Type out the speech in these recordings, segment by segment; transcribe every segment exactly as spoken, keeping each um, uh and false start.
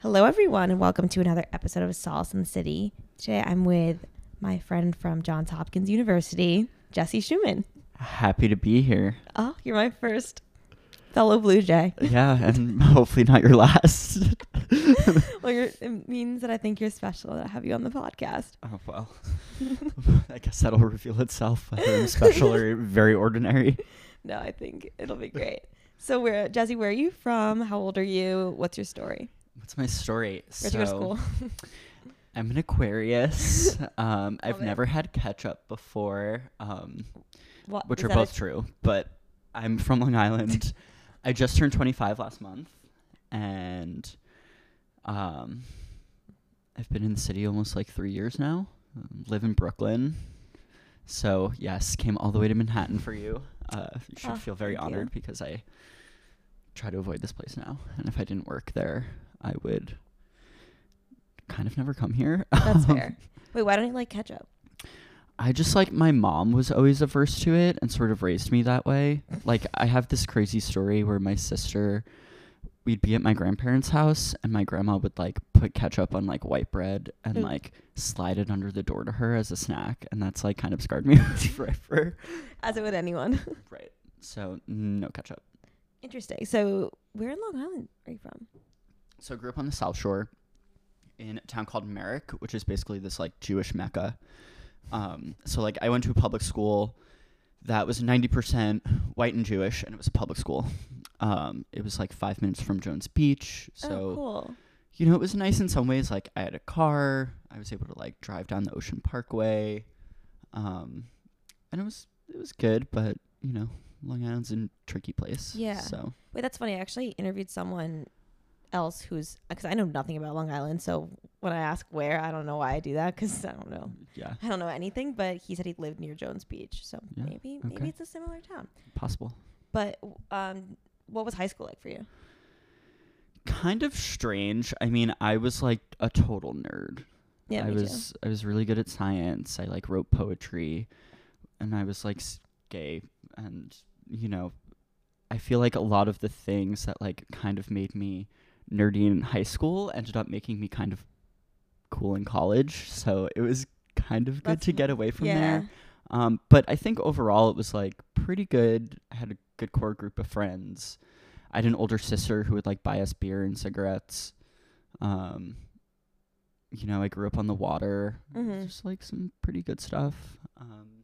Hello, everyone, and welcome to another episode of Solace in the City. Today, I'm with my friend from Johns Hopkins University, Jesse Schumann. Happy to be here. Oh, you're my first fellow Blue Jay. Yeah, and hopefully not your last. Well, you're, it means that I think you're special that I have you on the podcast. Oh, well. I guess that'll reveal itself whether I'm special or very ordinary. No, I think it'll be great. So, where, Jesse, where are you from? How old are you? What's your story? What's my story? Where'd you go to school? I'm an Aquarius. Um, I've Love it. never had ketchup before, um, What, which is are that both a- true. But I'm from Long Island. I just turned twenty-five last month, and um, I've been in the city almost like three years now. Um, live in Brooklyn. So, yes, came all the way to Manhattan for you. Uh, you should Oh, feel very thank you. honored because I try to avoid this place now. And if I didn't work there, I would kind of never come here. That's fair. Wait, why don't you like ketchup? I just like my mom was always averse to it and sort of raised me that way. Like I have this crazy story where my sister, we'd be at my grandparents' house and my grandma would like put ketchup on like white bread and Mm. like slide it under the door to her as a snack. And that's like kind of scarred me forever. As it would anyone. Right. So no ketchup. Interesting. So, where in Long Island are you from? So I grew up on the South Shore in a town called Merrick, which is basically this like Jewish Mecca. Um, so like I went to a public school that was ninety percent white and Jewish, and it was a public school. Um, it was like five minutes from Jones Beach. So, oh, cool. you know, it was nice in some ways. Like I had a car. I was able to like drive down the Ocean Parkway. Um, and it was, it was good, but you know, Long Island's a tricky place. Yeah. So Wait, that's funny. I actually interviewed someone else who's, because I know nothing about Long Island. So when I ask where, I don't know why I do that because I don't know. yeah, I don't know anything, but he said he lived near Jones Beach. So Yeah, maybe okay. maybe it's a similar town. possible. But um, what was high school like for you? Kind of strange. I mean, I was like a total nerd. Yeah, I me was I was really good at science. I like wrote poetry, and I was like s- gay, and you know, I feel like a lot of the things that like kind of made me nerdy in high school ended up making me kind of cool in college. So it was kind of good That's to get n- away from yeah. there. Um, but I think overall it was like pretty good. I had a good core group of friends. I had an older sister who would like buy us beer and cigarettes. Um, you know, I grew up on the water. Mhm. Just like some pretty good stuff. Um,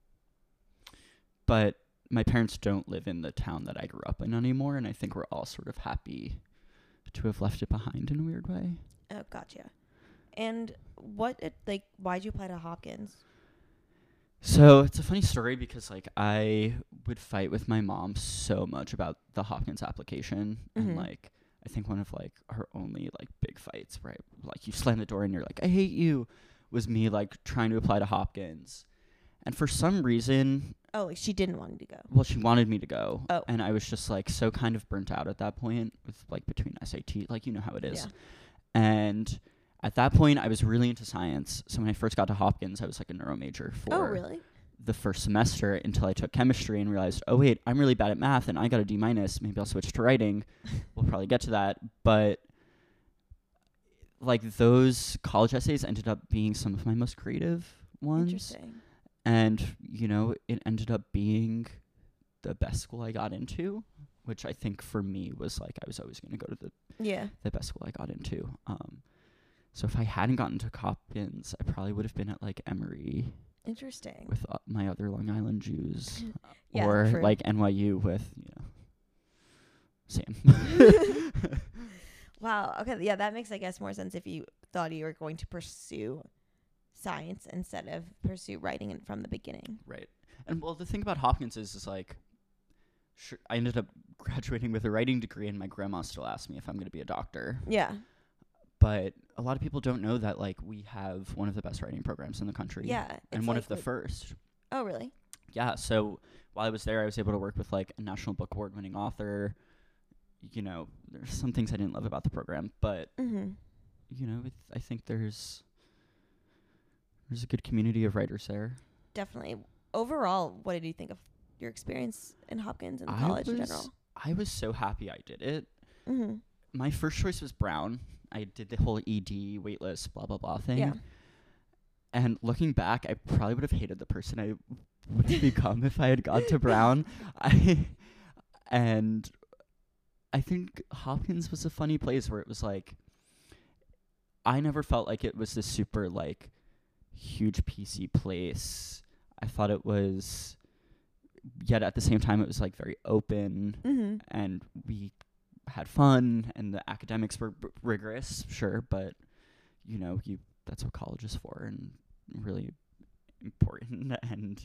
but my parents don't live in the town that I grew up in anymore, and I think we're all sort of happy to have left it behind in a weird way. Oh, gotcha. And what, it, like, why'd you apply to Hopkins? So it's a funny story because like I would fight with my mom so much about the Hopkins application, Mhm. and like I think one of like her only like big fights, right? Like you slam the door and you're like, I hate you, was me like trying to apply to Hopkins, and for some reason, Oh, like she didn't want you to go. well, she wanted me to go, Oh. and I was just like so kind of burnt out at that point with like between S A T, like you know how it is, Yeah. and at that point I was really into science. So when I first got to Hopkins, I was like a neuro major for Oh, really? the first semester until I took chemistry and realized, oh wait, I'm really bad at math and I got a D minus. Maybe I'll switch to writing. We'll probably get to that. But like those college essays ended up being some of my most creative ones. Interesting. And, you know, it ended up being the best school I got into, which I think for me was like I was always going to go to the, Yeah. the best school I got into. Um, so if I hadn't gotten to Hopkins, I probably would have been at like Emory Interesting. with uh, my other Long Island Jews, Yeah, or true. like N Y U with, you know, Sam. Wow. Okay. Yeah, that makes, I guess, more sense if you thought you were going to pursue science instead of pursue writing it from the beginning. Right. And well, the thing about Hopkins is, is like, sure, I ended up graduating with a writing degree, and my grandma still asks me if I'm going to be a doctor. Yeah. But a lot of people don't know that like we have one of the best writing programs in the country. Yeah. And it's one like of the what- first. Oh, really? Yeah. So while I was there, I was able to work with like a National Book Award winning author. You know, there's some things I didn't love about the program, but Mm-hmm. you know, it, I think there's there's a good community of writers there. Definitely. Overall, what did you think of your experience in Hopkins and I college in was- general? I was so happy I did it. Mm-hmm. My first choice was Brown, I did the whole E D waitlist, blah blah blah thing. Yeah. And looking back, I probably would have hated the person I would have become if I had gone to Brown. I and I think Hopkins was a funny place where it was like, I never felt like it was this super like huge P C place. I thought it was, yet at the same time it was like very open, Mm-hmm. and we had fun, and the academics were b- rigorous, sure, but you know, you that's what college is for, and really important. And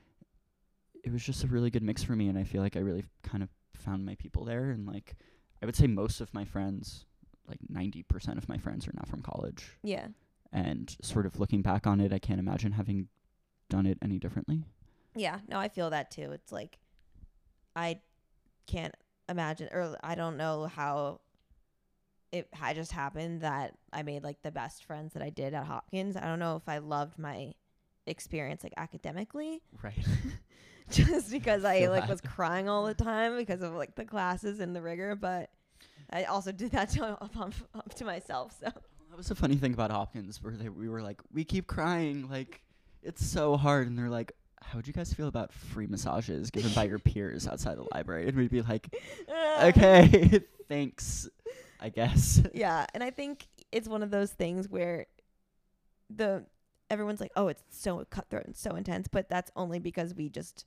it was just a really good mix for me, and I feel like I really kind of found my people there. And like, I would say most of my friends, like ninety percent of my friends, are now from college. Yeah. And sort of looking back on it, I can't imagine having done it any differently. Yeah. No, I feel that too. It's like, I can't imagine, or I don't know how it had just happened that I made like the best friends that I did at Hopkins. I don't know if I loved my experience like academically, Right. just because I Feel like that. was crying all the time because of like the classes and the rigor, but I also did that to up, on, up to myself. So That was a funny thing about Hopkins, where they, we were like, we keep crying, like, it's so hard. And they're like, how would you guys feel about free massages given by your peers outside the library? And we'd be like, okay, thanks, I guess. Yeah, and I think it's one of those things where the everyone's like, oh, it's so cutthroat and so intense, but that's only because we just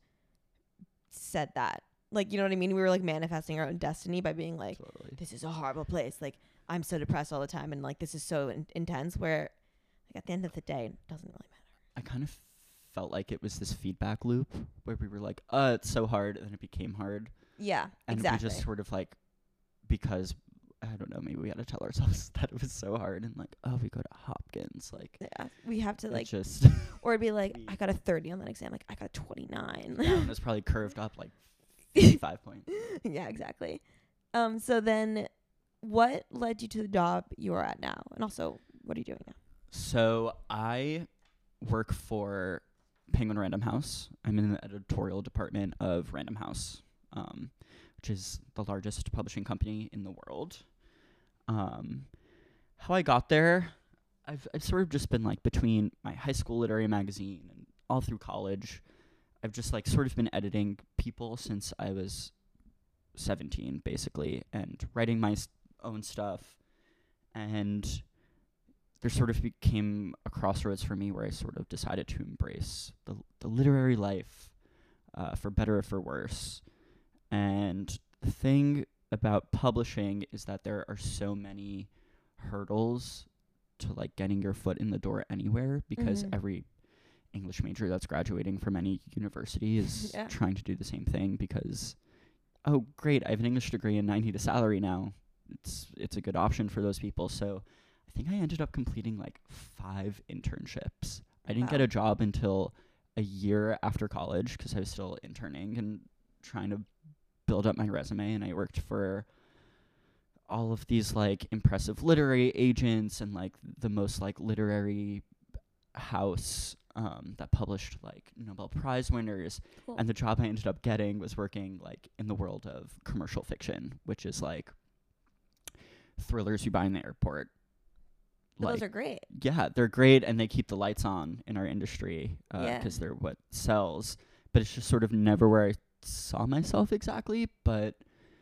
said that. Like, you know what I mean? We were like manifesting our own destiny by being like, Totally. this is a horrible place. Like, I'm so depressed all the time, and like this is so in- intense. Where, like, at the end of the day, it doesn't really matter. I kind of felt like it was this feedback loop where we were like, uh, it's so hard, and then it became hard. Yeah, And exactly. we just sort of like, because, I don't know, maybe we had to tell ourselves that it was so hard, and like, oh, we go to Hopkins. Like, Yeah, we have to it like, just, or it'd be like, we- I got a thirty on that exam. Like, I got a twenty-nine. yeah, and it was probably curved up like fifty-five points. Yeah, exactly. Um, so then what led you to the job you are at now? And also, what are you doing now? So I work for Penguin Random House. I'm in the editorial department of Random House, um, which is the largest publishing company in the world. Um, how I got there, I've I've sort of just been like between my high school literary magazine and all through college. I've just like sort of been editing people since I was seventeen, basically, and writing my s- own stuff. And there sort of became a crossroads for me where I sort of decided to embrace the the literary life, uh, for better or for worse. And the thing about publishing is that there are so many hurdles to like getting your foot in the door anywhere, because Mhm. every English major that's graduating from any university is Yeah. trying to do the same thing, because, oh, great, I have an English degree and I need a salary now. It's it's a good option for those people. So I think I ended up completing like five internships. I didn't get Wow. a job until a year after college, because I was still interning and trying to build up my resume. And I worked for all of these like impressive literary agents and like the most like literary house um, that published like Nobel Prize winners. Cool. And the job I ended up getting was working like in the world of commercial fiction, which is like thrillers you buy in the airport. But Like, those are great. yeah, they're great, and they keep the lights on in our industry because Yeah. they're what sells. But it's just sort of never where I saw myself exactly. But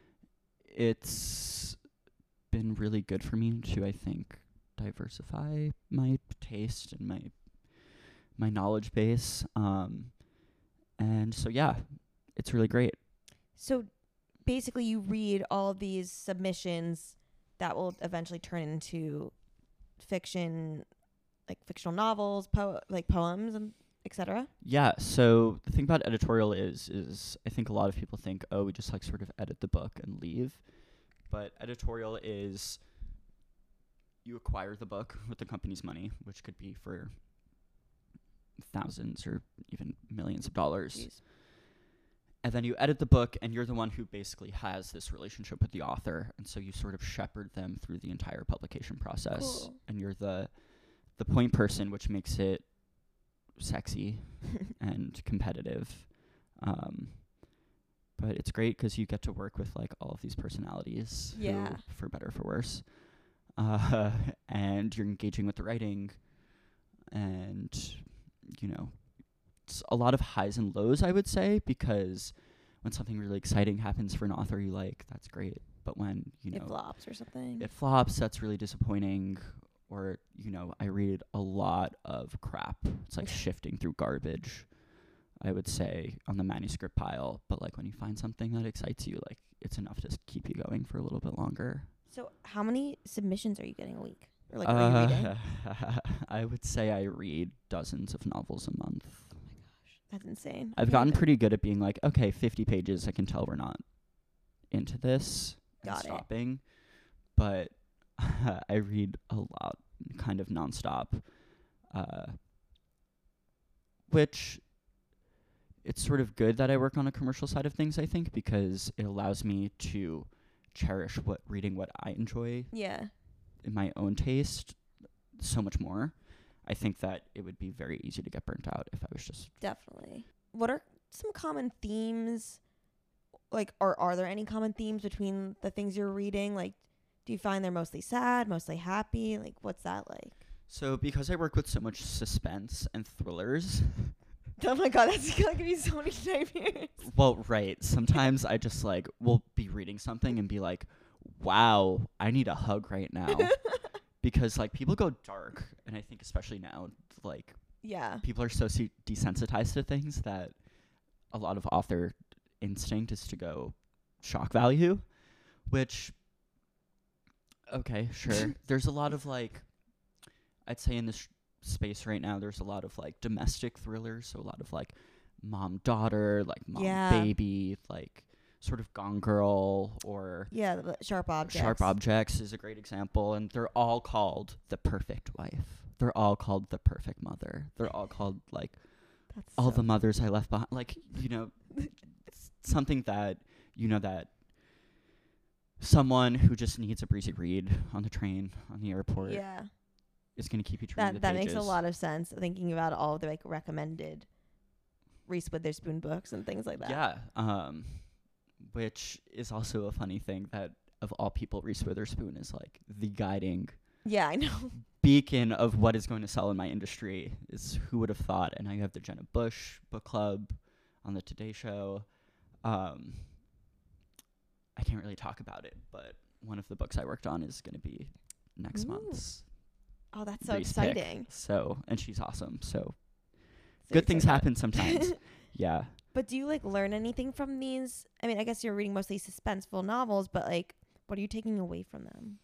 it's been really good for me to, I think, diversify my taste and my my knowledge base. Um, and so yeah, it's really great. So basically, you read all of these submissions that will eventually turn into fiction, like fictional novels, po- like poems, and et cetera. Yeah, so the thing about editorial is is I think a lot of people think, oh, we just like sort of edit the book and leave. But editorial is you acquire the book with the company's money, which could be for thousands or even millions of dollars. Jeez. And then you edit the book, and you're the one who basically has this relationship with the author, and so you sort of shepherd them through the entire publication process. Cool. And you're the the point person, which makes it sexy and competitive. Um, but it's great because you get to work with like all of these personalities, who, Yeah. for better or for worse. uh, and you're engaging with the writing, and you know, it's a lot of highs and lows, I would say, because when something really exciting happens for an author you like, that's great. But when, you know, It flops or something. it flops, that's really disappointing. Or, you know, I read a lot of crap. It's like shifting through garbage, I would say, on the manuscript pile. But like when you find something that excites you, like it's enough to s- keep you going for a little bit longer. So how many submissions are you getting a week? Or like are you reading? Uh, I would say I read dozens of novels a month. That's insane. I've I gotten can't pretty good at being like, okay, fifty pages, I can tell we're not into this and Got it. stopping. But I read a lot, kind of nonstop, uh, which it's sort of good that I work on a commercial side of things, I think, because it allows me to cherish what reading what I enjoy Yeah. in my own taste so much more. I think that it would be very easy to get burnt out if I was just Definitely. What are some common themes? Like, or are there any common themes between the things you're reading? Like, do you find they're mostly sad, mostly happy? Like, what's that like? So because I work with so much suspense and thrillers, Oh my god, that's gonna give me so many nightmares. well, right, sometimes I just like will be reading something and be like, wow, I need a hug right now. Because like people go dark, and I think especially now, like Yeah. people are so se- desensitized to things that a lot of author instinct is to go shock value, which, okay, sure. There's a lot of like, I'd say in this sh- space right now, there's a lot of like domestic thrillers, so a lot of like mom daughter, like mom Yeah. baby, like sort of Gone Girl or Yeah, the Sharp Objects. Sharp Objects is a great example, and they're all called The Perfect Wife. They're all called The Perfect Mother. They're all called like That's All so the Mothers I Left Behind. Like, you know, s- something that, you know, that someone who just needs a breezy read on the train, on the airport, Yeah. is going to keep you turning That the that pages. makes a lot of sense, thinking about all of the like recommended Reese Witherspoon books and things like that. Yeah. Um, which is also a funny thing that, of all people, Reese Witherspoon is like the guiding Yeah, I know. beacon of what is going to sell in my industry. Is who would have thought? And now you have the Jenna Bush book club on the Today Show. Um, I can't really talk about it, but one of the books I worked on is going to be next Ooh. month's Oh, that's so Reese pick. exciting. So, and she's awesome. So, So good things excited. happen sometimes. Yeah. But do you like learn anything from these? I mean, I guess you're reading mostly suspenseful novels, but like, what are you taking away from them?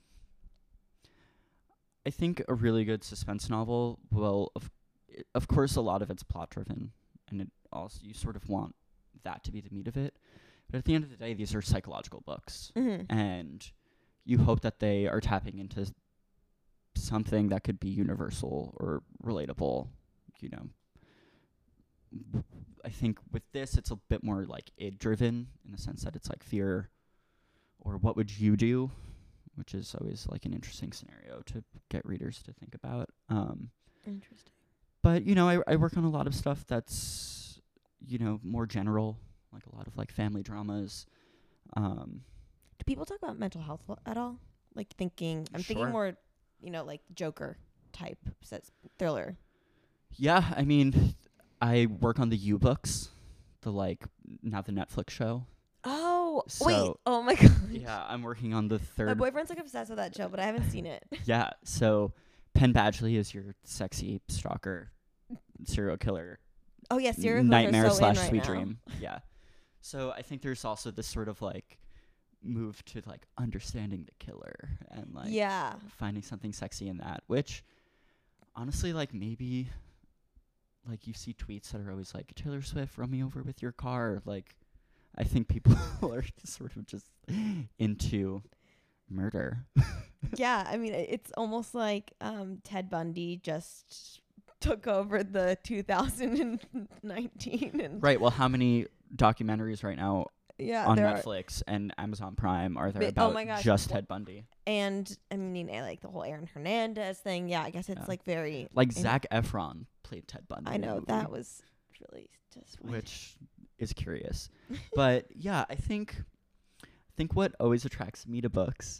I think a really good suspense novel, well, of, i- of course, a lot of it's plot driven, and it also you sort of want that to be the meat of it. But at the end of the day, these are psychological books, Mm-hmm. and you hope that they are tapping into s- something that could be universal or relatable. You know, W- I think with this, it's a bit more like id driven in the sense that it's like fear, or what would you do, which is always like an interesting scenario to get readers to think about. Um, Interesting. but you know, I I work on a lot of stuff that's, you know, more general, like a lot of like family dramas. Um, Do people talk about mental health lo- at all? Like thinking, I'm Sure. thinking more, you know, like Joker type says thriller. yeah, I mean, I work on the U books, the like now the Netflix show. Oh, wait. So- Oh my god. Yeah, I'm working on the My third. boyfriend's like obsessed with that show, but I haven't seen it. Yeah, so Penn Badgley is your sexy stalker, serial killer, Oh yeah, serial killers nightmare are so slash in right sweet now. dream. Yeah. So I think there's also this sort of like move to like understanding the killer and like Yeah. finding something sexy in that, which honestly, like maybe like you see tweets that are always like Taylor Swift, run me over with your car. Like I think people are just sort of just into murder. Yeah, I mean, it- it's almost like um, Ted Bundy just took over the two thousand nineteen and Right. Well, how many documentaries right now yeah, on there are, Netflix and Amazon Prime are there But- about oh my gosh, just well- Ted Bundy? and I mean, I like the whole Aaron Hernandez thing. Yeah, I guess it's Yeah. like very Like in- Zac Efron played Ted Bundy. I in the know movie, that was really disappointing. which is curious. But yeah, I think I think what always attracts me to books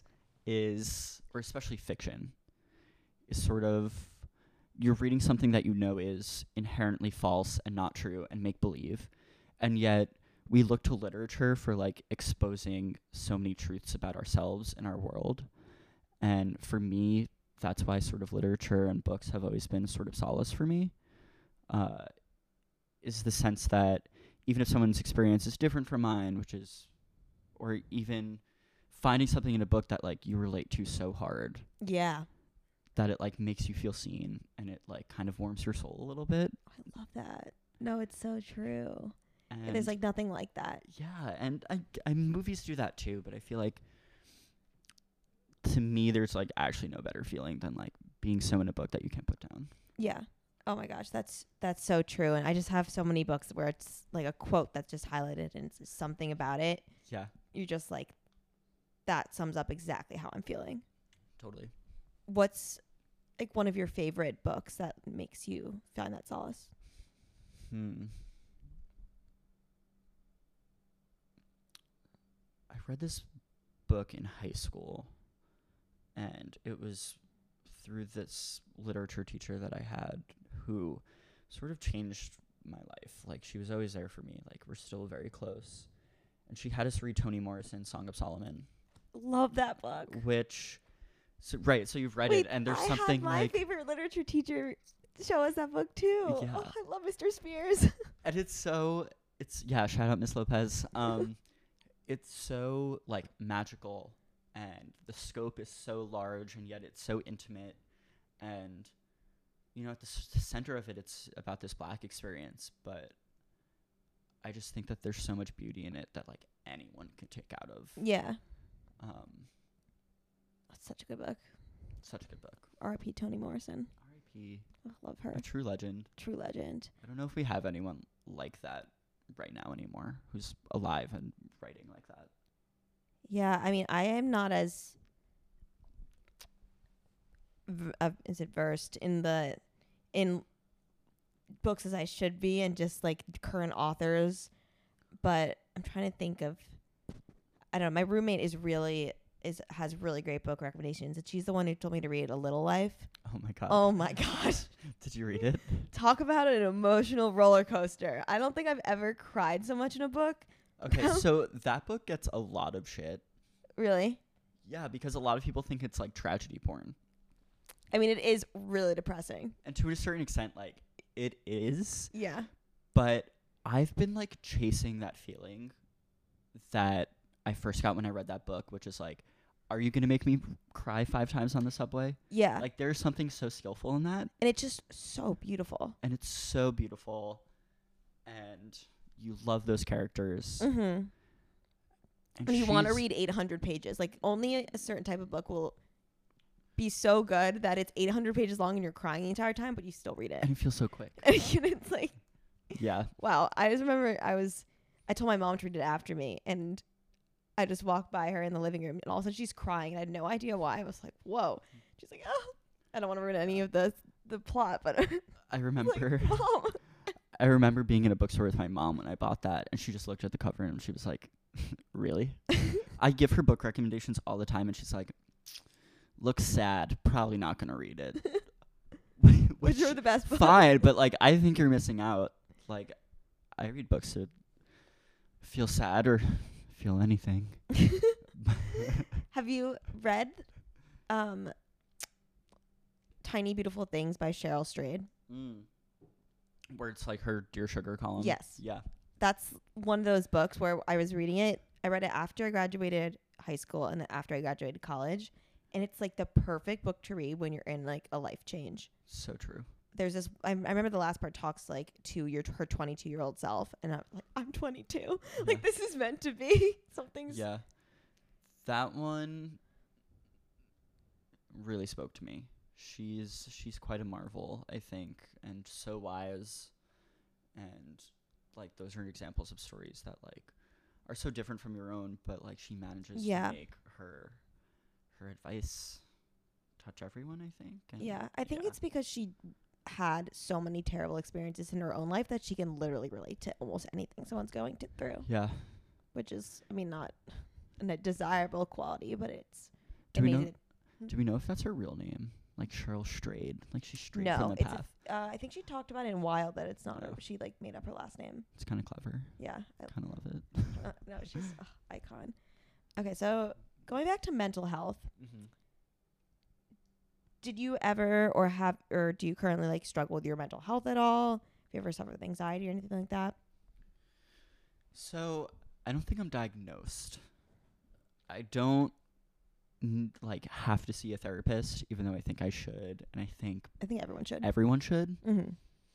is, or especially fiction, is sort of, you're reading something that you know is inherently false and not true and make believe, and yet we look to literature for like exposing so many truths about ourselves and our world. And for me, that's why sort of literature and books have always been sort of solace for me, uh, is the sense that even if someone's experience is different from mine, which is, or even finding something in a book that like you relate to so hard Yeah. that it like makes you feel seen and it like kind of warms your soul a little bit. I love that. No, it's so true. And There's like nothing like that. yeah, and I, I movies do that too, but I feel like to me there's like actually no better feeling than like being so in a book that you can't put down. Yeah. Oh my gosh, that's that's so true. And I just have so many books where it's like a quote that's just highlighted and it's just something about it. Yeah, You're just like, that sums up exactly how I'm feeling. totally. What's like one of your favorite books that makes you find that solace? Hmm. I read this book in high school, and it was through this literature teacher that I had who sort of changed my life. Like, she was always there for me. Like, we're still very close. And she had us read Toni Morrison's Song of Solomon, Love that book. which, so, right, so you've read Wait, it, and there's I something had my like, favorite literature teacher show us that book too. Yeah. Oh, I love Mister Spears. and it's so, it's, yeah, shout out Miss Lopez. Um, it's so, like, magical, and the scope is so large, and yet it's so intimate, and, you know, at the, s- the center of it, it's about this black experience, but I just think that there's so much beauty in it that, like, anyone can take out of. Yeah, Um, that's such a good book. such a good book. R I P Toni Morrison. R I P Oh, love her. A true legend. True legend. I don't know if we have anyone like that right now anymore who's alive and writing like that. Yeah, I mean, I am not as v- uh, is it versed in the in books as I should be, and just like current authors. But I'm trying to think of. I don't know. My roommate is really is has really great book recommendations, and she's the one who told me to read A Little Life. Oh my god. Oh my gosh. Did you read it? Talk about an emotional roller coaster. I don't think I've ever cried so much in a book. Okay, so that book gets a lot of shit. Really? Yeah, because a lot of people think it's like tragedy porn. I mean, it is really depressing. And to a certain extent, like, it is. Yeah. But I've been like chasing that feeling that I first got when I read that book, which is like, are you going to make me cry five times on the subway? Yeah. Like, there's something so skillful in that. And it's just so beautiful. And it's so beautiful. And you love those characters. Mm-hmm. And And you want to she's- read eight hundred pages. Like, only a certain type of book will be so good that it's eight hundred pages long and you're crying the entire time, but you still read it. And it feels so quick. And it's like, Yeah. wow. I just remember I was, I told my mom to read it after me, and I just walked by her in the living room, and all of a sudden she's crying, and I had no idea why. I was like, whoa. She's like, oh, I don't want to ruin any of the the plot, but I I'm remember like, Mom. I remember being in a bookstore with my mom when I bought that, and she just looked at the cover and she was like, really? I give her book recommendations all the time, and she's like, looks sad, probably not going to read it. Which are the best books. Fine, but like, I think you're missing out. Like, I read books to feel sad or feel anything. Have you read um, Tiny Beautiful Things by Cheryl Strayed? Mm. Where it's like her Dear Sugar column. Yes. Yeah. That's one of those books where I was reading it. I read it after I graduated high school and then after I graduated college. And it's like the perfect book to read when you're in like a life change. So true. There's this, I, I remember the last part talks like to your her twenty-two year old self. And I'm like, I'm twenty-two. Like, this is meant to be. Something's. Yeah. That one really spoke to me. She's she's quite a marvel, I think, and so wise. And like, those are examples of stories that like are so different from your own, but like she manages Yeah. to make her her advice touch everyone, I think. And Yeah. I think yeah. it's because she had so many terrible experiences in her own life that she can literally relate to almost anything someone's going to, through. Yeah. Which is, I mean, not a desirable quality, but it's Do it we made know? it. Do we know if that's her real name? Like Cheryl Strayed, like she's straight No, from the it's a, path. uh, I think she talked about it in Wild that it's not her. Oh. She like made up her last name. It's kind of clever. Yeah, I, Kind of love it. uh, no, she's ugh, icon. Okay, so going back to mental health, Mm-hmm. did you ever or have or do you currently like struggle with your mental health at all? Have you ever suffered with anxiety or anything like that? So I don't think I'm diagnosed. I don't n- like have to see a therapist, even though I think I should, and I think I think everyone should. everyone should. Mm-hmm.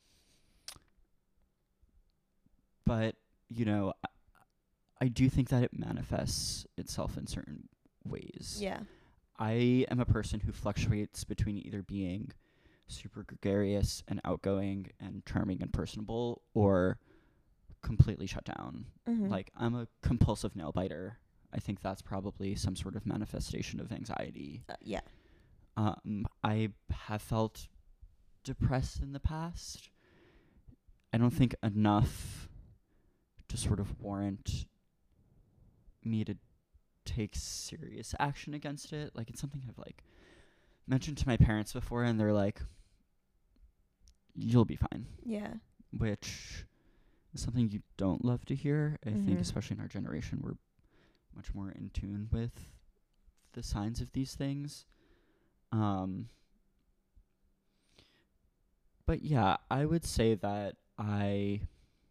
But you know, I, I do think that it manifests itself in certain ways. Yeah. I am a person who fluctuates between either being super gregarious and outgoing and charming and personable, or completely shut down. Mm-hmm. Like, I'm a compulsive nail biter. I think that's probably some sort of manifestation of anxiety. Uh, yeah. Um, I have felt depressed in the past. I don't think enough to sort of warrant me to take serious action against it. Like, it's something I've like mentioned to my parents before, and they're like, "You'll be fine," Yeah. which is something you don't love to hear. I Mhm. think, especially in our generation, we're much more in tune with the signs of these things. Um, but yeah, I would say that I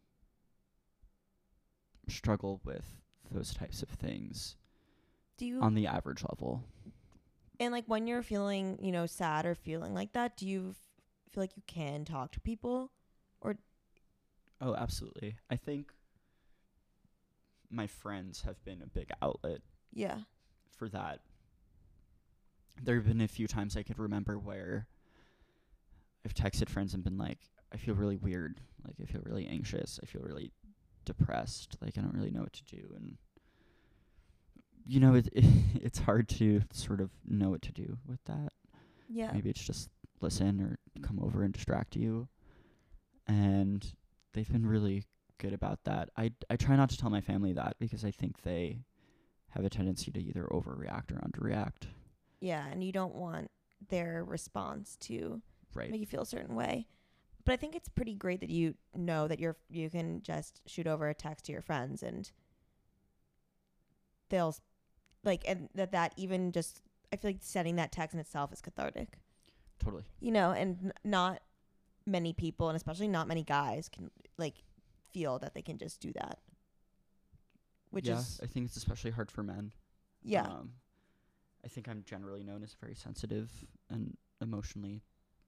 struggle with those types of things Do you on the average level. and like when you're feeling, you know, sad or feeling like that, do you f- feel like you can talk to people? Oh, absolutely. I think my friends have been a big outlet Yeah. for that. There have been a few times I could remember where I've texted friends and been like, I feel really weird. Like, I feel really anxious. I feel really depressed. Like, I don't really know what to do. And, you know, it, it it's hard to sort of know what to do with that. Yeah. Maybe it's just listen or come over and distract you. And they've been really good about that. I, I try not to tell my family that because I think they have a tendency to either overreact or underreact. Yeah, and you don't want their response to Right. make you feel a certain way. But I think it's pretty great that you know that you're you can just shoot over a text to your friends and they'll s- like and that that even just I feel like sending that text in itself is cathartic. Totally. You know, and n- not many people and especially not many guys can like feel that they can just do that. Which yeah, is I think it's especially hard for men. yeah. Um, I think I'm generally known as a very sensitive and emotionally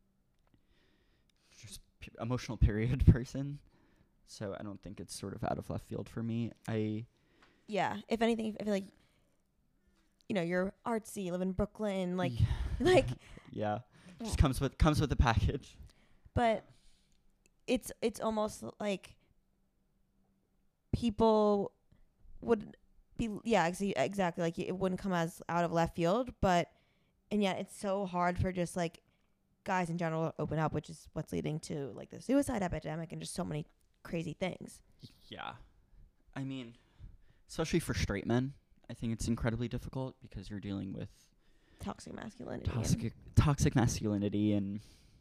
just p- emotional period person. So I don't think it's sort of out of left field for me. I Yeah. If anything, I feel like you know, you're artsy, you live in Brooklyn, like yeah. like yeah, just comes with comes with the package. but it's it's almost like people would be yeah ex- exactly like it wouldn't come as out of left field, but and yet it's so hard for just like guys in general to open up, which is what's leading to like the suicide epidemic and just so many crazy things. Yeah, I mean, especially for straight men, I think it's incredibly difficult because you're dealing with Toxic masculinity. and- toxic toxic masculinity, and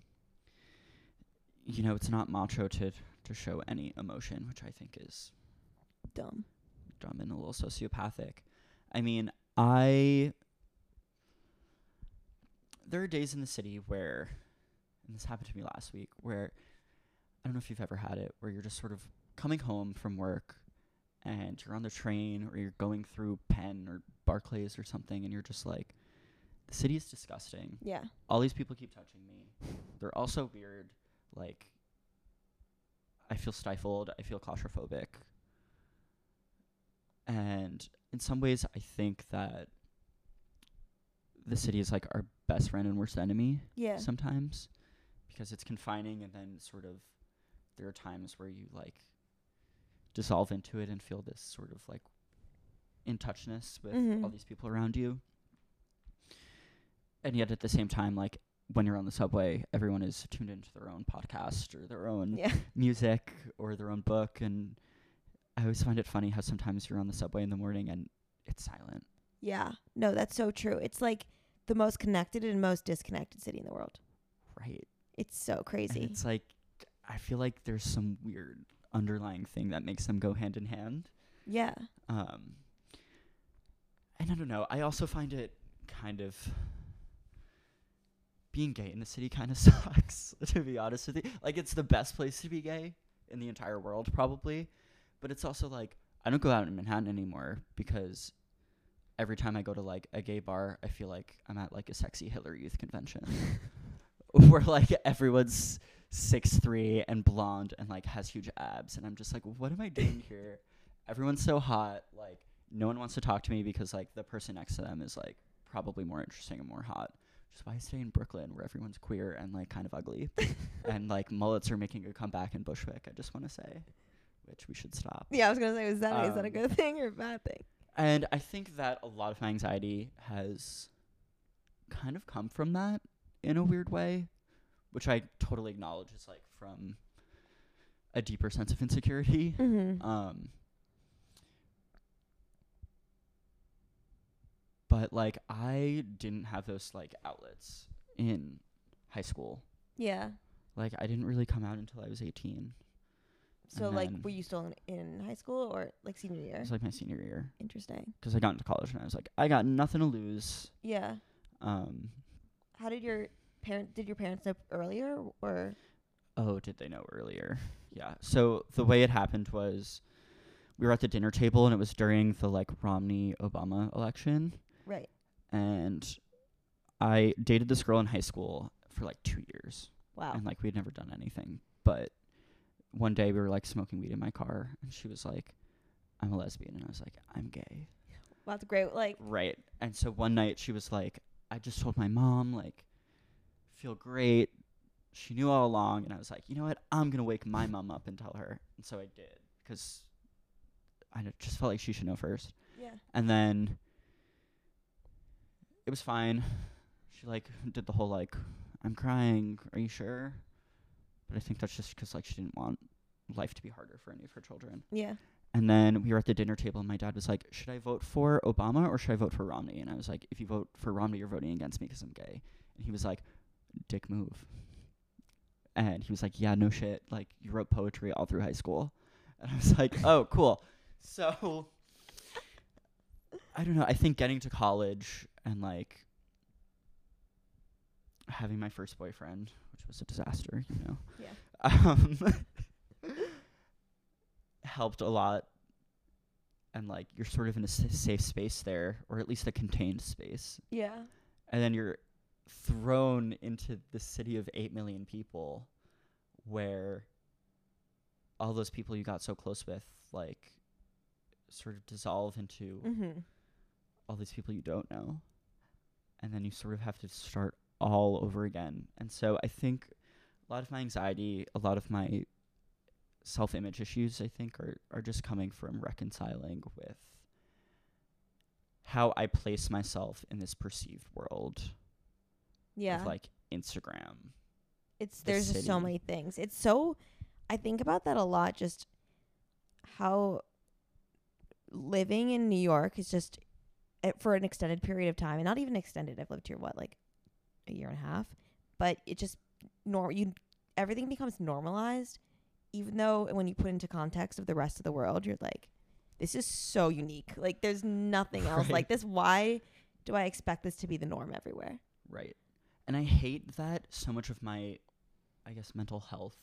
you know, it's not macho to to show any emotion, which I think is dumb. dumb and a little sociopathic. I mean, I there are days in the city where, and this happened to me last week, where I don't know if you've ever had it, where you're just sort of coming home from work and you're on the train or you're going through Penn or Barclays or something, and you're just like, the city is disgusting. Yeah. All these people keep touching me. They're all so weird. Like, I feel stifled. I feel claustrophobic. And in some ways, I think that the city is like our best friend and worst enemy Yeah. sometimes, because it's confining, and then sort of there are times where you like dissolve into it and feel this sort of like in touchness with Mhm. all these people around you. And yet at the same time, like when you're on the subway, everyone is tuned into their own podcast or their own Yeah. music or their own book. And I always find it funny how sometimes you're on the subway in the morning and it's silent. Yeah. No, that's so true. It's like the most connected and most disconnected city in the world. Right. It's so crazy. And it's like, I feel like there's some weird underlying thing that makes them go hand in hand. Yeah. Um, and I don't know. I also find it kind of, being gay in the city kind of sucks, to be honest with you. Like, it's the best place to be gay in the entire world, probably. But it's also like, I don't go out in Manhattan anymore because every time I go to like a gay bar, I feel like I'm at like a sexy Hitler Youth convention where like everyone's six three and blonde and like has huge abs, and I'm just like, what am I doing here? Everyone's so hot. Like, no one wants to talk to me because like the person next to them is like probably more interesting and more hot. Which is why I stay in Brooklyn, where everyone's queer and like kind of ugly, and like mullets are making a comeback in Bushwick. I just want to say, which we should stop. Yeah, I was gonna say, is that is that a Um, good thing or a bad thing? And I think that a lot of my anxiety has kind of come from that in a weird way, which I totally acknowledge is like from a deeper sense of insecurity. Mm-hmm. Um, but like I didn't have those like outlets in high school. Yeah. Like I didn't really come out until I was eighteen. So And like, then- were you still in, in high school or like senior year? It was like my senior year Interesting. because I got into college and I was like, I got nothing to lose. Yeah. Um, How did your parent? Did your parents know earlier or? Oh, did they know earlier? Yeah. So the way it happened was we were at the dinner table and it was during the like Romney Obama election, Right. and I dated this girl in high school for like two years. Wow. And like we'd never done anything. But one day we were like smoking weed in my car and she was like, I'm a lesbian, and I was like, I'm gay. Well, that's great. Like, Right. And so one night she was like, I just told my mom, like, feel great. She knew all along, and I was like, you know what? I'm going to wake my mom up and tell her. And so I did, because I d- just felt like she should know first. yeah. And then it was fine. She, like, did the whole, like, I'm crying. Are you sure? But I think that's just because, like, she didn't want life to be harder for any of her children. Yeah. And then we were at the dinner table, and my dad was like, should I vote for Obama or should I vote for Romney? And I was like, if you vote for Romney, you're voting against me because I'm gay. And he was like, dick move. And he was like, yeah, no shit. Like, you wrote poetry all through high school. And I was like, oh, cool. So, I don't know. I think getting to college and, like, having my first boyfriend, which was a disaster, you know. Yeah. Um, helped a lot, and like you're sort of in a s- safe space there, or at least a contained space, Yeah. and then you're thrown into the city of eight million people where all those people you got so close with like sort of dissolve into Mm-hmm. all these people you don't know, and then you sort of have to start all over again. And so I think a lot of my anxiety, a lot of my self-image issues, I think, are, are just coming from reconciling with how I place myself in this perceived world Yeah. of, like, Instagram. It's the there's just so city. many things. It's so I think about that a lot, just how living in New York is just uh, for an extended period of time, and not even extended. I've lived here what, like a year and a half, but it just nor you everything becomes normalized, even though when you put into context of the rest of the world, you're like, this is so unique. Like, there's nothing else Right. like this. Why do I expect this to be the norm everywhere? Right. And I hate that so much of my, I guess, mental health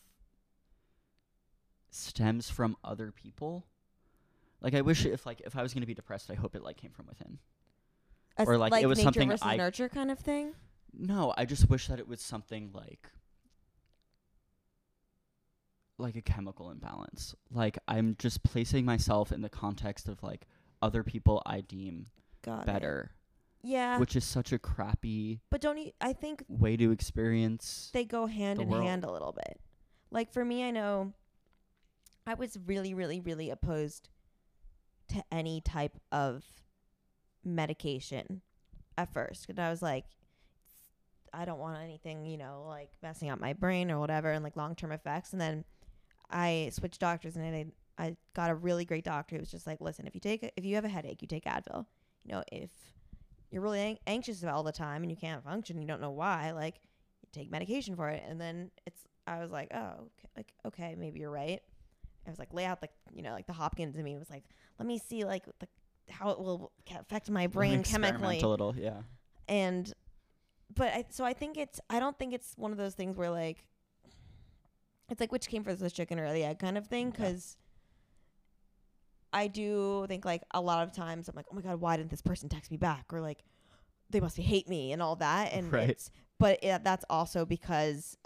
stems from other people. Like, I wish if, like, if I was going to be depressed, I hope it, like, came from within. As Or, like, it was nature something versus I- nurture kind of thing. No, I just wish that it was something like like a chemical imbalance. Like, I'm just placing myself in the context of like other people I deem Got it. better, Yeah, which is such a crappy but don't you? I think way to experience. they go hand the in world. hand a little bit. Like, for me, I know I was really, really, really opposed to any type of medication at first. And I was like, I don't want anything, you know, like messing up my brain or whatever, and like long-term effects. And then I switched doctors, and I, I got a really great doctor who was just like, listen, if you take, a, if you have a headache, you take Advil. you know, if you're really an- anxious all the time and you can't function, you don't know why, like, you take medication for it. And then it's, I was like, oh, okay, like, okay, maybe you're right. I was like, lay out the, you know, like the Hopkins in me was like, let me see like the, how it will affect my brain chemically. A little, yeah. And, but I, so I think it's, I don't think it's one of those things where like, it's like which came first, the chicken or the egg kind of thing. Cause yeah. I do think like a lot of times I'm like, oh my God, why didn't this person text me back? Or like, they must be hate me and all that. And right. it's, but it, that's also because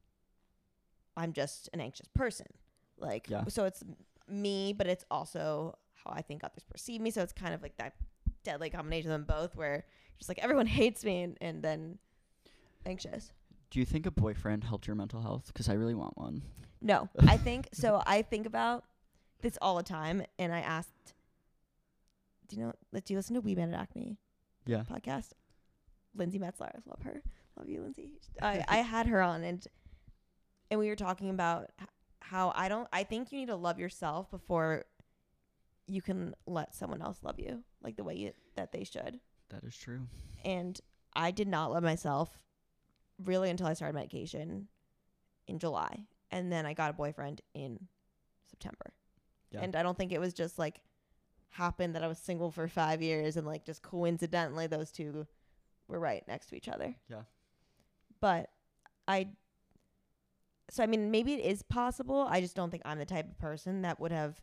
I'm just an anxious person. Like, yeah. So it's me, but it's also how I think others perceive me. So it's kind of like that deadly combination of them both where just like everyone hates me and, and then anxious. Do you think a boyfriend helped your mental health? Because I really want one. No, I think so. I think about this all the time. And I asked, do you know, do you listen to We Met at Acme? Yeah. Podcast? Lindsay Metzler. I love her. Love you, Lindsay. I, I had her on and, and we were talking about how I don't, I think you need to love yourself before you can let someone else love you like the way you, that they should. That is true. And I did not love myself really until I started medication in July. And then I got a boyfriend in September. Yeah. And I don't think it was just like happened that I was single for five years and like just coincidentally those two were right next to each other. Yeah. But I, so I mean, maybe it is possible. I just don't think I'm the type of person that would have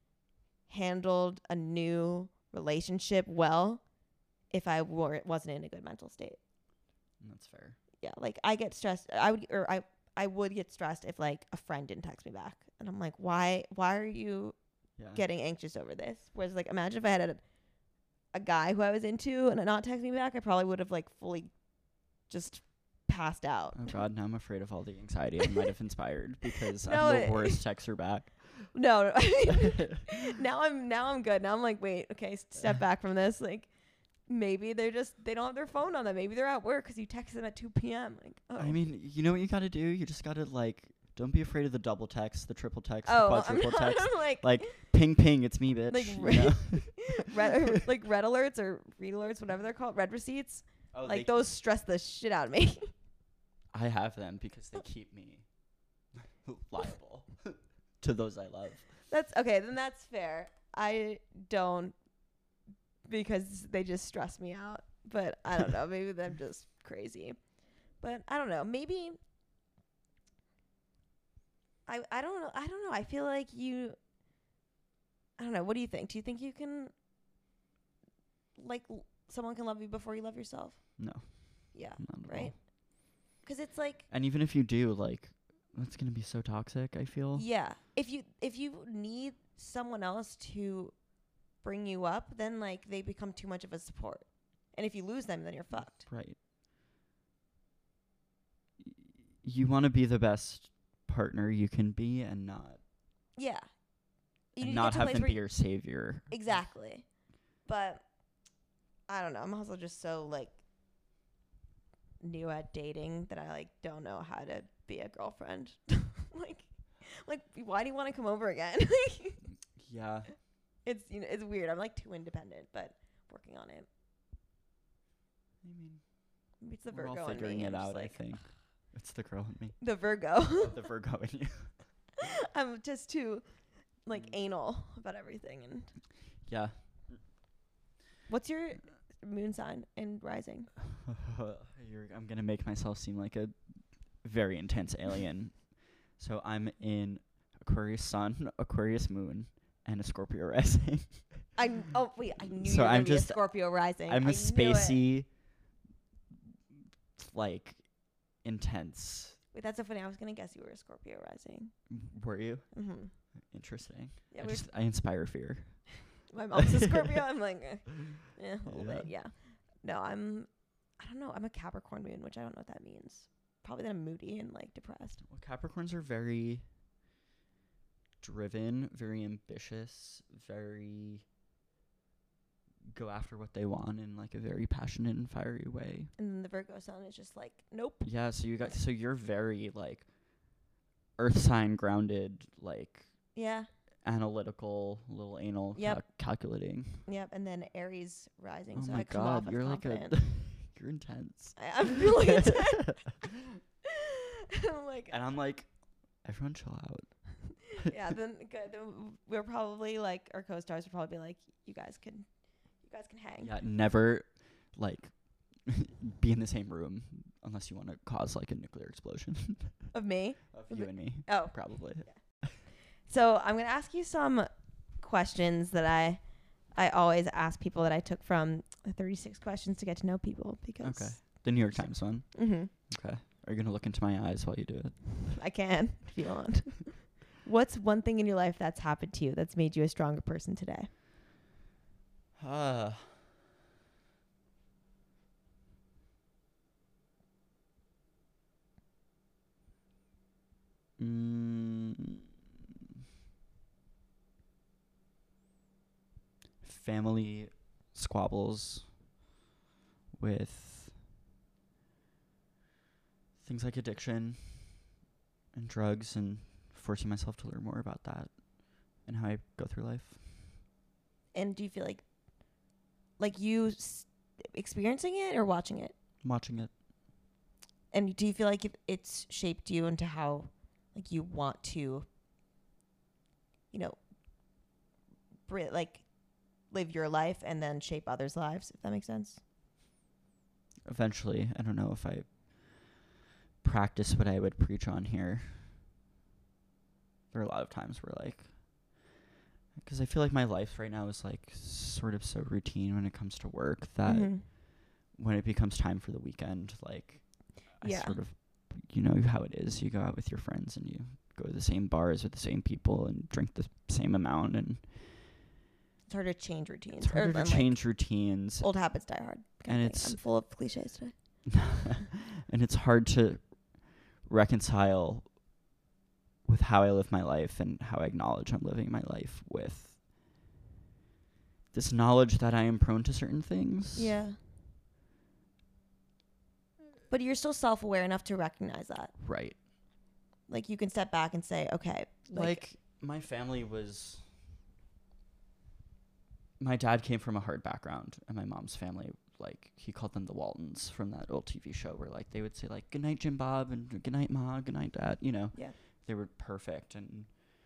handled a new relationship well if I were wasn't in a good mental state. That's fair. Yeah, like I get stressed. I would or I I would get stressed if like a friend didn't text me back, and I'm like, why why are you yeah. getting anxious over this? Whereas like imagine if I had a, a guy who I was into and not text me back, I probably would have like fully just passed out. Oh God, now I'm afraid of all the anxiety I might have inspired because no, I'm the worst texter back. No, now I'm now I'm good. Now I'm like, wait, okay, step back from this. Like, maybe they're just they don't have their phone on them. Maybe they're at work because you text them at two p.m. Like, oh. I mean, you know what you got to do? You just got to like, don't be afraid of the double text, the triple text, oh, the quadruple I'm not, text. I'm like, like, ping ping, it's me, bitch. Like you red, know? red, like red alerts or read alerts, whatever they're called, red receipts. Oh, like those stress the shit out of me. I have them because they keep me liable to those I love. That's okay. Then that's fair. I don't because they just stress me out. But I don't know. Maybe I'm just crazy. But I don't know. Maybe I I don't know. I don't know. I feel like you. I don't know. What do you think? Do you think you can like l- someone can love you before you love yourself? No. Yeah. Right. Because it's like. And even if you do, like. That's gonna be so toxic, I feel. Yeah. If you if you need someone else to bring you up, then like they become too much of a support. And if you lose them, then you're fucked. Right. Y- you want to be the best partner you can be and not Yeah. You and not have them be your savior. Exactly. But I don't know. I'm also just so like new at dating that I like don't know how to be a girlfriend. like like why do you want to come over again? Yeah. It's you know it's weird. I'm like too independent, but working on it. I mean maybe it's the we're Virgo all figuring in me. it out, like, I think. It's the girl in me. The Virgo. Oh, the Virgo in you. I'm just too like anal about everything and yeah. What's your moon sign and rising? You're, I'm gonna make myself seem like a very intense alien. So I'm in Aquarius Sun, Aquarius Moon, and a Scorpio rising. I oh wait, I knew so you were I'm gonna just be a Scorpio rising. I'm I a spacey, like intense. Wait, that's so funny. I was gonna guess you were a Scorpio rising. Were you? Mm-hmm. Interesting. Yeah, I, just, I inspire fear. My mom's a Scorpio. I'm like, eh, yeah, a little yeah. bit, yeah. No, I'm. I don't know. I'm a Capricorn moon, which I don't know what that means. Probably that I'm moody and like depressed. Well, Capricorns are very driven, very ambitious, very go after what they want in like a very passionate and fiery way. And then the Virgo sun is just like, nope. Yeah, so you got so you're very like earth sign grounded, like yeah, analytical, a little anal, Yep. cal- calculating. Yep. And then Aries rising. Oh so my I come off god, as you're like confident. a you're intense. I, I'm really intense. I'm like, And I'm like, everyone chill out. yeah. Then, good, then we're probably like our co-stars would probably be like, you guys can, you guys can hang. Yeah, never like be in the same room unless you want to cause like a nuclear explosion Of me. of you and me. Oh, Probably. so I'm gonna ask you some questions that I, I always ask people that I took from the thirty-six questions to get to know people because. Okay. The New York Times one. Mm-hmm. Okay. Are you gonna look into my eyes while you do it? I can if you want. What's one thing in your life that's happened to you that's made you a stronger person today? Uh mm, family squabbles with things like addiction and drugs, and forcing myself to learn more about that and how I go through life. And do you feel like, like you s- experiencing it or watching it? Watching it. And do you feel like it, it's shaped you into how, like, you want to, you know, bri- like, live your life and then shape others' lives, if that makes sense? Eventually, I don't know if I practice what I would preach on here. There are a lot of times where, like, because I feel like my life right now is, like, sort of so routine when it comes to work that Mm-hmm. when it becomes time for the weekend, like, Yeah. I sort of, you know how it is. You go out with your friends and you go to the same bars with the same people and drink the same amount, and It's hard to change routines. it's harder or, to and, change routines. Like, old habits die hard. And kind of it's- thing. I'm full of cliches today. And it's hard to reconcile with how I live my life and how I acknowledge I'm living my life with this knowledge that I am prone to certain things. Yeah. But you're still self-aware enough to recognize that. Right. Like, you can step back and say, okay. Like, Like, my family was... My dad came from a hard background, and my mom's family, like, he called them the Waltons from that old T V show where, like, they would say, like, good night, Jim Bob, and good night, Ma, good night, Dad, you know? Yeah. They were perfect, and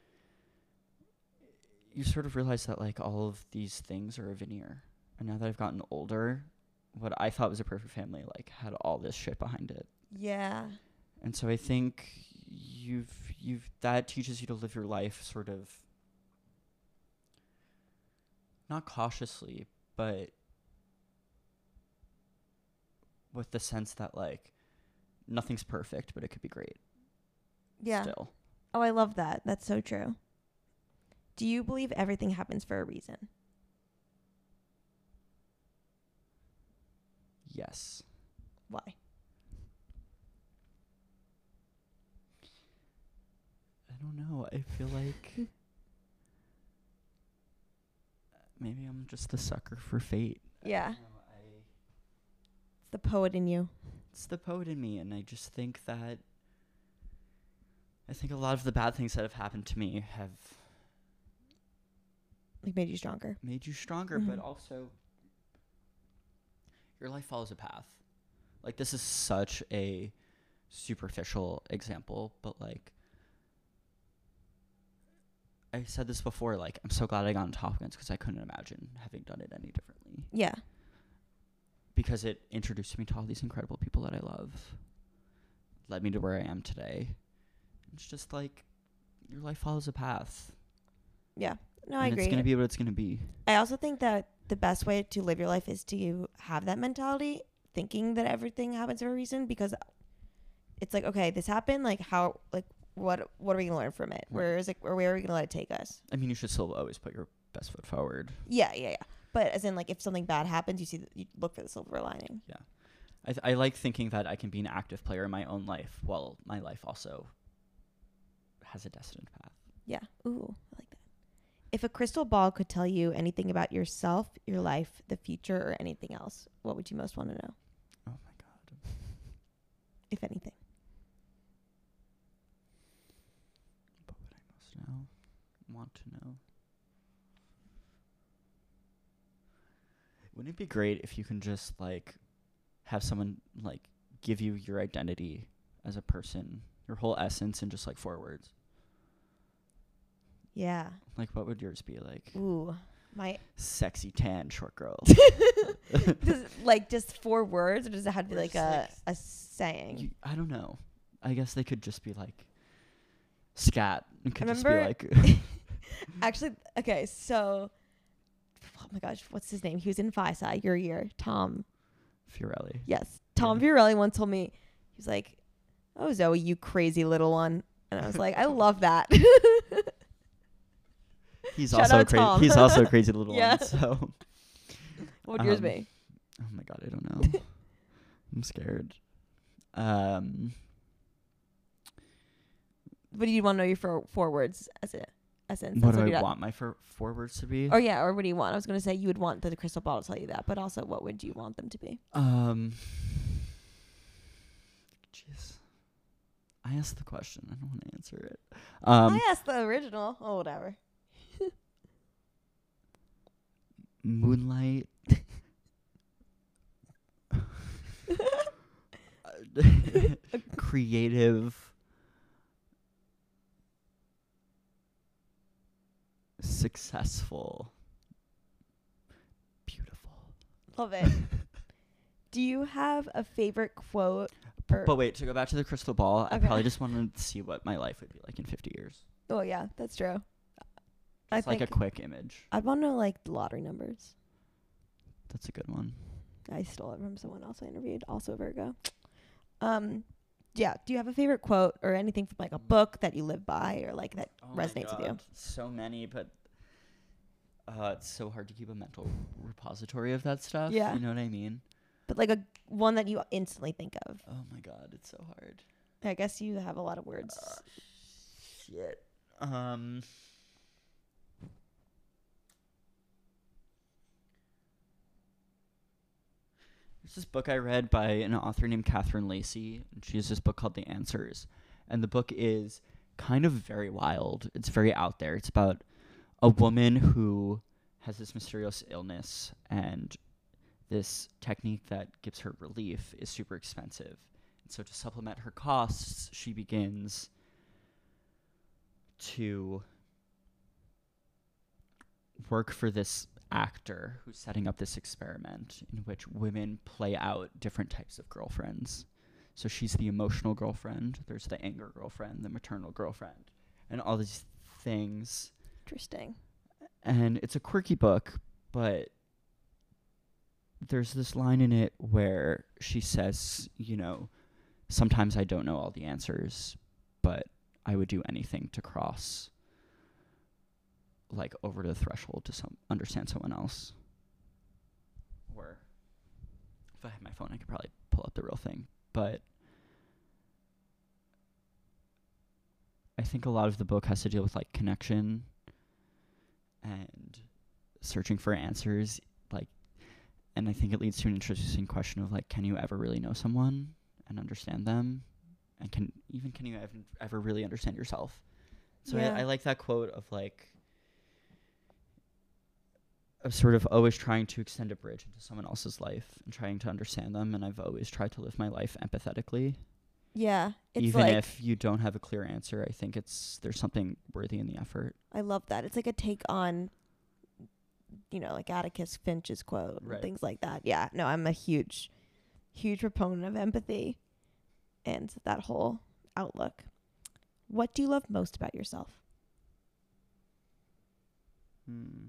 you sort of realize that, like, all of these things are a veneer. And now that I've gotten older, what I thought was a perfect family, like, had all this shit behind it. yeah. And so I think you've you've that teaches you to live your life sort of not cautiously, but with the sense that, like, nothing's perfect, but it could be great. Yeah. Still. Oh, I love that. That's so true. Do you believe everything happens for a reason? Yes. Why? I don't know. I feel like maybe I'm just a sucker for fate. I Yeah. don't know, I- It's the poet in you. It's the poet in me, and I just think that I think a lot of the bad things that have happened to me have Like, made you stronger. made you stronger, but Mhm. also your life follows a path. Like, this is such a superficial example, but, like, I said this before, like, I'm so glad I got on Top Guns because I couldn't imagine having done it any differently. Yeah. Because it introduced me to all these incredible people that I love. Led me to where I am today. It's just like your life follows a path. Yeah. No, I and agree. it's gonna be what it's gonna be. I also think that the best way to live your life is to have that mentality, thinking that everything happens for a reason, because it's like, okay, this happened. Like, how, like, what, what are we gonna learn from it? Right. Where is it, or where are we gonna let it take us? I mean, you should still always put your best foot forward. Yeah, yeah, yeah. But as in, like, if something bad happens, you see, th- you look for the silver lining. I th- I like thinking that I can be an active player in my own life while my life also has a destined path. Yeah. Ooh, I like that. If a crystal ball could tell you anything about yourself, your life, the future, or anything else, what would you most want to know, Oh my god. if anything? What would I most know? want to know. Wouldn't it be great if you can just like have someone like give you your identity as a person, your whole essence in just like four words? Yeah. Like what would yours be like? Ooh. My sexy tan short girl. does it, like just four words, or does it have to be Or like just, a like, a saying? You, I don't know. I guess they could just be like scat. It could just be Remember- like Actually, okay, so oh my gosh, what's his name? He was in Phi-Psi your year. Tom. Fiorelli. Yes. Tom Yeah. Fiorelli once told me, he was like, "Oh, Zoe, you crazy little one." And I was like, I love that. He's Shout also out crazy. Tom. He's also a crazy little Yeah. one. So What would yours Um, be? oh my god, I don't know. I'm scared. Um What do you want to know your four, four words as a essence? what That's do you I got. want my fir- four words to be? Or yeah, or what do you want? I was going to say you would want the crystal ball to tell you that, but also what would you want them to be? Um Jeez. I asked the question. I don't want to answer it. Um I asked the original. Oh, whatever. Moonlight. Creative. Successful. Beautiful. Love it. Do you have a favorite quote? Or, But wait, to go back to the crystal ball, I Okay. probably just wanted to see what my life would be like in fifty years. oh yeah, that's true. I It's like think a quick image. I'd want to know like the lottery numbers. That's a good one. I stole it from someone else I interviewed, also Virgo. Um, yeah. Do you have a favorite quote or anything from like a book that you live by or like that resonates with you? So many, but uh, it's so hard to keep a mental repository of that stuff. Yeah. You know what I mean? But like a one that you instantly think of. Oh my god, it's so hard. I guess you have a lot of words. Uh, shit. Um. There's this book I read by an author named Catherine Lacey, and she has this book called The Answers. And the book is kind of very wild. It's very out there. It's about a woman who has this mysterious illness, and this technique that gives her relief is super expensive. And so to supplement her costs, she begins to work for this actor who's setting up this experiment in which women play out different types of girlfriends. So she's the emotional girlfriend, there's the anger girlfriend, the maternal girlfriend, and all these things. Interesting. And it's a quirky book, but there's this line in it where she says, you know, sometimes I don't know all the answers, but I would do anything to cross like over the threshold to some understand someone else. Or if I had my phone, I could probably pull up the real thing. But I think a lot of the book has to deal with like connection and searching for answers, like, and I think it leads to an interesting question of like, can you ever really know someone and understand them, and can even can you ever ever really understand yourself? So Yeah. I, I like that quote of like, of sort of always trying to extend a bridge into someone else's life and trying to understand them, and I've always tried to live my life empathetically. Yeah. It's Even like, if you don't have a clear answer, I think it's there's something worthy in the effort. I love that. It's like a take on, you know, like Atticus Finch's quote Right. and things like that. Yeah. No, I'm a huge, huge proponent of empathy and that whole outlook. What do you love most about yourself? Hmm.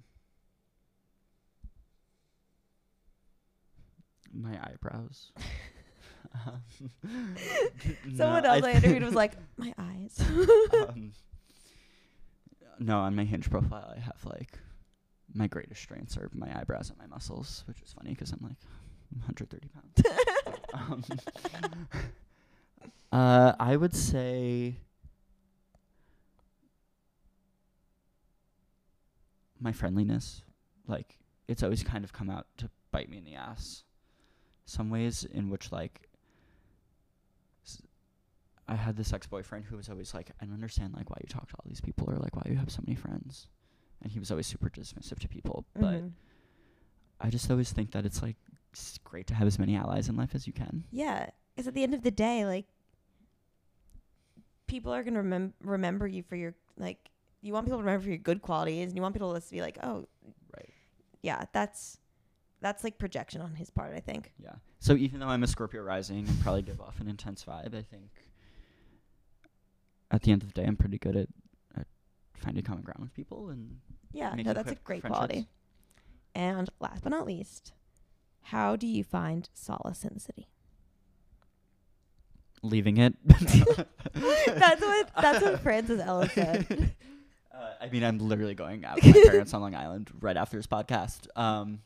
My eyebrows. um, Someone no, else I, th- interviewed was like, my eyes. um, no, on my Hinge profile, I have like my greatest strengths are my eyebrows and my muscles, which is funny because I'm like one hundred thirty pounds. um, uh, I would say my friendliness. Like, it's always kind of come out to bite me in the ass. Some ways in which, like, s- I had this ex-boyfriend who was always like, I don't understand like why you talk to all these people or like why you have so many friends. And he was always super dismissive to people. But Mhm. I just always think that it's like it's great to have as many allies in life as you can. Yeah, because at the end of the day, like, people are gonna remem- remember you for your, like, you want people to remember for your good qualities, and you want people to be like, oh, Right. yeah, that's that's like projection on his part, I think. Yeah. So even though I'm a Scorpio rising and probably give off an intense vibe, I think at the end of the day, I'm pretty good at, at finding common ground with people and Yeah, making no, that's a quick great friendships. quality. And last but not least, how do you find solace in the city? Leaving it. That's what that's what Francis Ellis said. Uh, I mean, I'm literally going out with my parents on Long Island right after this podcast. Um,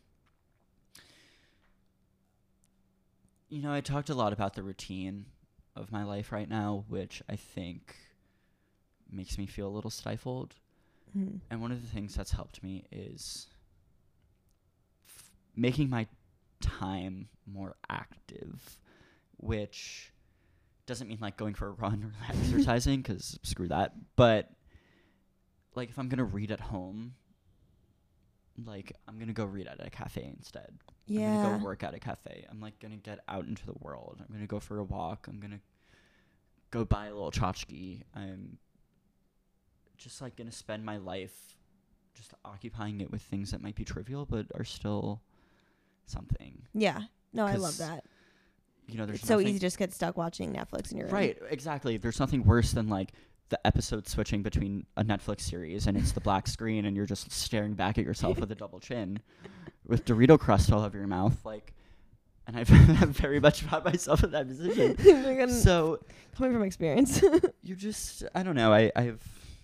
you know, I talked a lot about the routine of my life right now, which I think makes me feel a little stifled. Mm. And one of the things that's helped me is f- making my time more active, which doesn't mean like going for a run or exercising, because screw that. But like if I'm going to read at home, like I'm going to go read at a cafe instead. I'm going Yeah. to go work at a cafe. I'm like going to get out into the world. I'm going to go for a walk. I'm going to go buy a little tchotchke. I'm just like going to spend my life just occupying it with things that might be trivial but are still something. Yeah. No, I love 'Cause, that. You know, there's It's so nothing- easy to just get stuck watching Netflix in your room. Right, exactly. There's nothing worse than like the episode switching between a Netflix series and it's the black screen and you're just staring back at yourself with a double chin with Dorito crust all over your mouth, like, and I've I'm very much found myself in that position. Like, So coming from experience. you just, I don't know, I I've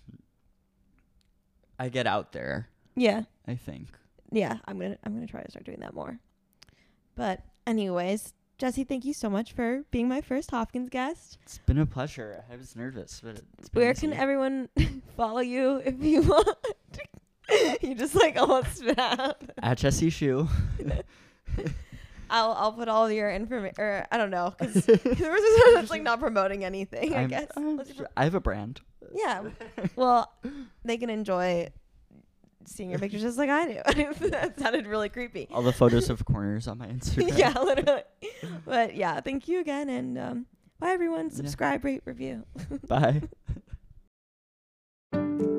I get out there, Yeah. I think. Yeah, I'm gonna I'm gonna try to start doing that more. But anyways, Jesse, thank you so much for being my first Hopkins guest. It's been a pleasure. I was nervous, but it's been Where easy. can everyone follow you if you want? You just like almost spit out. At Jesse Shoe. I'll I'll put all your information, or I don't know, because it's like not promoting anything. I I'm- guess. I'm What's your sure- I have a brand. pro- yeah. Well, they can enjoy seeing your pictures just like I do. That sounded really creepy. All the photos of corners on my Instagram. Yeah, literally. But yeah, thank you again, and um, bye everyone. Yeah. Subscribe, rate, review. Bye.